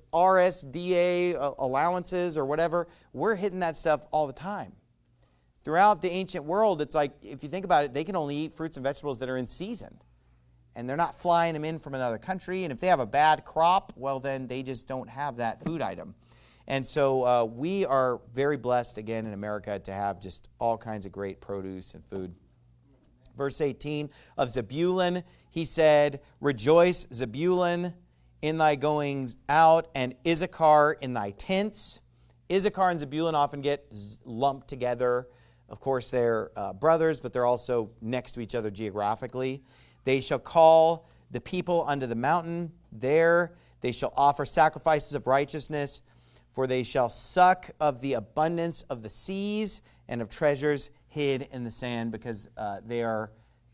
RSDA allowances or whatever. We're hitting that stuff all the time. Throughout the ancient world, it's like, if you think about it, they can only eat fruits and vegetables that are in season. And they're not flying them in from another country. And if they have a bad crop, well, then they just don't have that food item. And so we are very blessed, again, in America to have just all kinds of great produce and food. Verse 18 of Zebulun, he said, "Rejoice, Zebulun, in thy goings out, and Issachar in thy tents." Issachar and Zebulun often get lumped together. Of course, they're brothers, but they're also next to each other geographically. "They shall call the people unto the mountain. There they shall offer sacrifices of righteousness. For they shall suck of the abundance of the seas and of treasures hid in the sand," because they are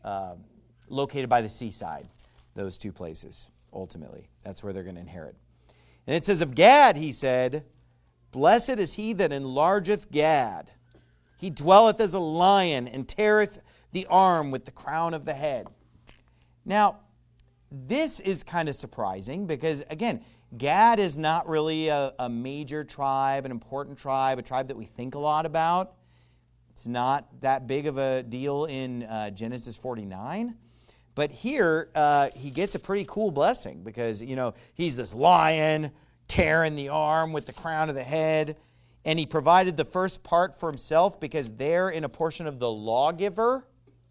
located by the seaside, those two places, ultimately. That's where they're going to inherit. And it says of Gad, he said, "Blessed is he that enlargeth Gad. He dwelleth as a lion and teareth the arm with the crown of the head." Now, this is kind of surprising because, again, Gad is not really a major tribe, an important tribe, a tribe that we think a lot about. It's not that big of a deal in Genesis 49. But here, he gets a pretty cool blessing because, he's this lion tearing the arm with the crown of the head. And he provided the first part for himself because there in a portion of the lawgiver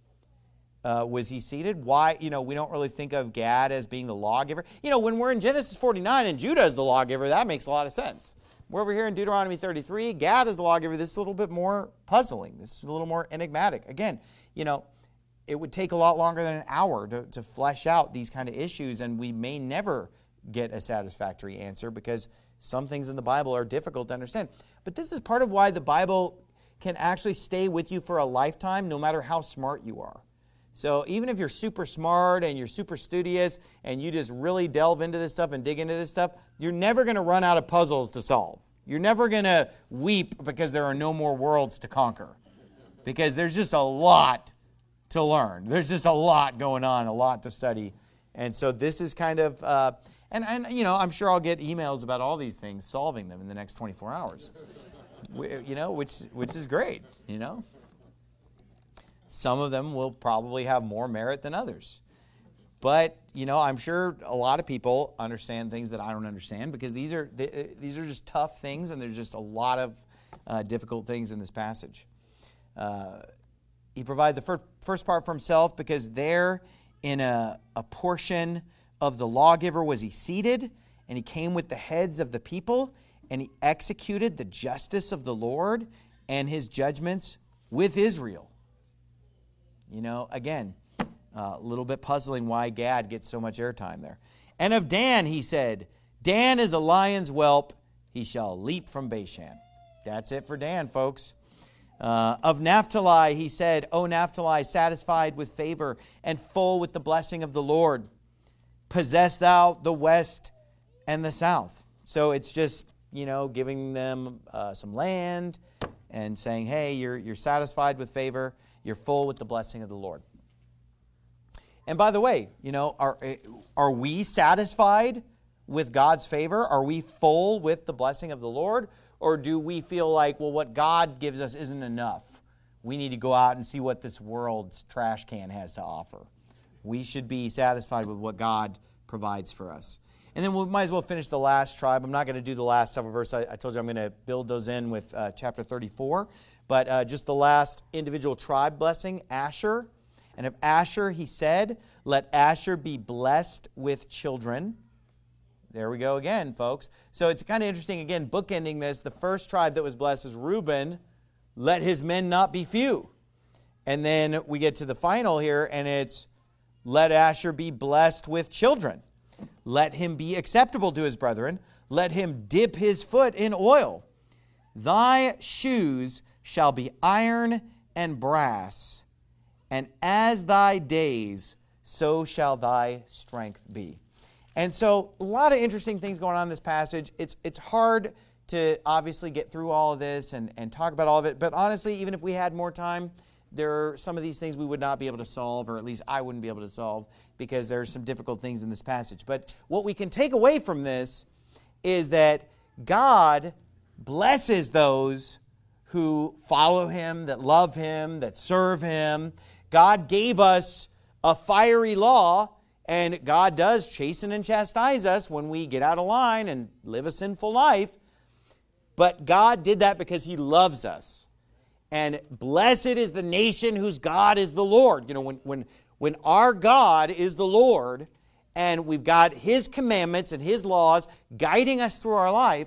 was he seated. Why? We don't really think of Gad as being the lawgiver. When we're in Genesis 49 and Judah is the lawgiver, that makes a lot of sense. We're over here in Deuteronomy 33, Gad is the lawgiver. This is a little bit more puzzling. This is a little more enigmatic. Again, it would take a lot longer than an hour to flesh out these kind of issues, and we may never get a satisfactory answer because some things in the Bible are difficult to understand. But this is part of why the Bible can actually stay with you for a lifetime, no matter how smart you are. So even if you're super smart and you're super studious and you just really delve into this stuff and dig into this stuff, you're never going to run out of puzzles to solve. You're never going to weep because there are no more worlds to conquer. Because there's just a lot to learn. There's just a lot going on, a lot to study. And so this is kind of, and I'm sure I'll get emails about all these things, solving them in the next 24 hours. Which is great, Some of them will probably have more merit than others. But, I'm sure a lot of people understand things that I don't understand because these are just tough things and there's just a lot of difficult things in this passage. He provided the first part for himself because there in a portion of the lawgiver was he seated, and he came with the heads of the people, and he executed the justice of the Lord and his judgments with Israel. Again, a little bit puzzling why Gad gets so much airtime there. And of Dan, he said, "Dan is a lion's whelp, he shall leap from Bashan." That's it for Dan, folks. Of Naphtali, he said, "O Naphtali, satisfied with favor and full with the blessing of the Lord, possess thou the west and the south." So it's just, giving them some land and saying, hey, you're satisfied with favor, you're full with the blessing of the Lord. And by the way, are we satisfied with God's favor? Are we full with the blessing of the Lord? Or do we feel like, well, what God gives us isn't enough? We need to go out and see what this world's trash can has to offer. We should be satisfied with what God provides for us. And then we might as well finish the last tribe. I'm not going to do the last several verses. I told you I'm going to build those in with chapter 34. But just the last individual tribe blessing, Asher. And of Asher, he said, "Let Asher be blessed with children." There we go again, folks. So it's kind of interesting, again, bookending this. The first tribe that was blessed is Reuben. "Let his men not be few." And then we get to the final here, and it's, "Let Asher be blessed with children." Let him be acceptable to his brethren. Let him dip his foot in oil. Thy shoes shall be iron and brass, and as thy days, so shall thy strength be. And so a lot of interesting things going on in this passage. It's hard to obviously get through all of this and talk about all of it. But honestly, even if we had more time, there are some of these things we would not be able to solve, or at least I wouldn't be able to solve, because there are some difficult things in this passage. But what we can take away from this is that God blesses those who follow him, that love him, that serve him. God gave us a fiery law, and God does chasten and chastise us when we get out of line and live a sinful life. But God did that because he loves us. And blessed is the nation whose God is the Lord. You know, when our God is the Lord, and we've got his commandments and his laws guiding us through our life,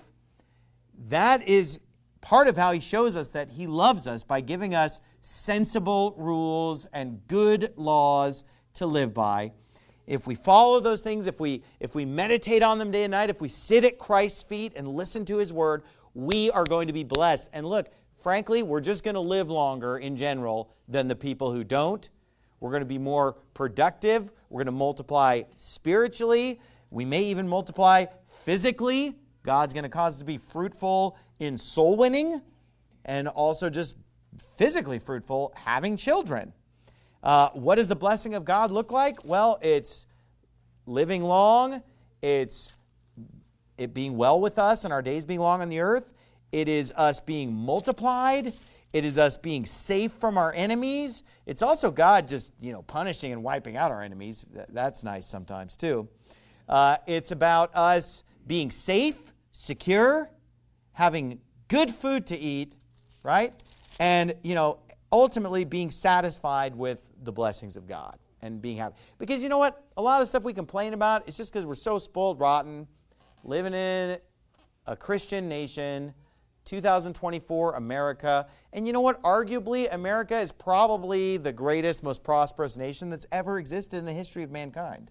that is part of how he shows us that he loves us, by giving us sensible rules and good laws to live by. If we follow those things, if we meditate on them day and night, if we sit at Christ's feet and listen to his word, we are going to be blessed. And look, frankly, we're just going to live longer in general than the people who don't. We're going to be more productive. We're going to multiply spiritually. We may even multiply physically. God's going to cause us to be fruitful in soul winning, and also just physically fruitful, having children. What does the blessing of God look like? Well, it's living long. It's it being well with us and our days being long on the earth. It is us being multiplied. It is us being safe from our enemies. It's also God just, punishing and wiping out our enemies. That's nice sometimes too. It's about us being safe, secure, having good food to eat, right? And, ultimately being satisfied with the blessings of God and being happy. Because you know what? A lot of stuff we complain about is just because we're so spoiled rotten, living in a Christian nation, 2024 America. And you know what? Arguably, America is probably the greatest, most prosperous nation that's ever existed in the history of mankind.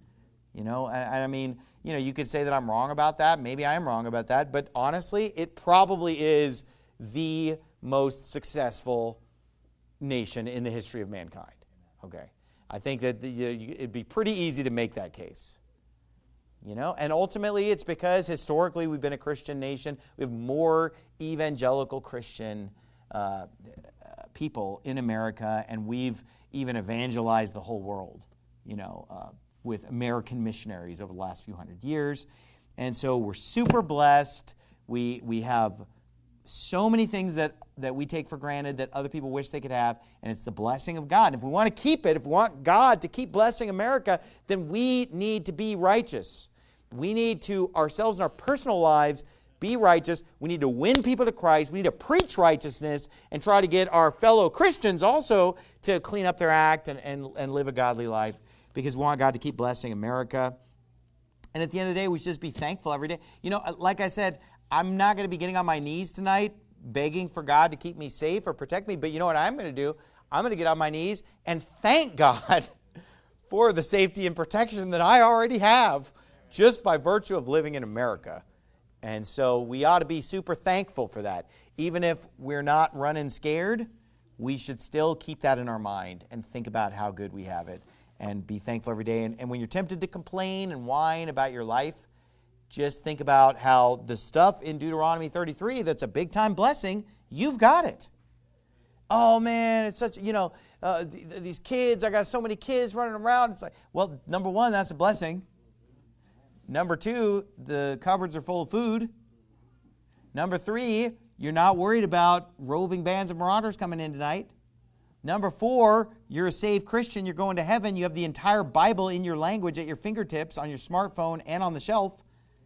I mean, you could say that I'm wrong about that. Maybe I am wrong about that. But honestly, it probably is the most successful nation in the history of mankind. Okay. I think that it'd be pretty easy to make that case. And ultimately it's because historically we've been a Christian nation. We have more evangelical Christian people in America, and we've even evangelized the whole world, with American missionaries over the last few hundred years. And so we're super blessed. We have so many things that we take for granted that other people wish they could have, and it's the blessing of God. And if we want to keep it, if we want God to keep blessing America, then we need to be righteous. We need to, ourselves in our personal lives, be righteous. We need to win people to Christ. We need to preach righteousness and try to get our fellow Christians also to clean up their act and live a godly life, because we want God to keep blessing America. And at the end of the day, we should just be thankful every day. Like I said, I'm not going to be getting on my knees tonight begging for God to keep me safe or protect me. But you know what I'm going to do? I'm going to get on my knees and thank God for the safety and protection that I already have just by virtue of living in America. And so we ought to be super thankful for that. Even if we're not running scared, we should still keep that in our mind and think about how good we have it and be thankful every day. And when you're tempted to complain and whine about your life, just think about how the stuff in Deuteronomy 33 that's a big-time blessing, you've got it. Oh, man, it's such, these kids, I got so many kids running around. It's like, well, number one, that's a blessing. Number two, the cupboards are full of food. Number three, you're not worried about roving bands of marauders coming in tonight. Number four, you're a saved Christian. You're going to heaven. You have the entire Bible in your language at your fingertips on your smartphone and on the shelf.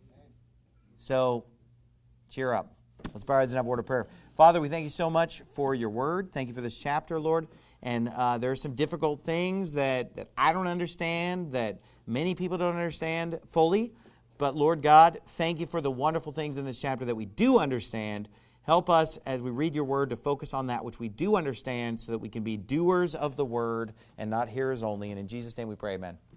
So, cheer up. Let's bow our heads and have a word of prayer. Father, we thank you so much for your word. Thank you for this chapter, Lord. And there are some difficult things that I don't understand, that many people don't understand fully. But, Lord God, thank you for the wonderful things in this chapter that we do understand. Help us, as we read your word, to focus on that which we do understand so that we can be doers of the word and not hearers only. And in Jesus' name we pray, amen.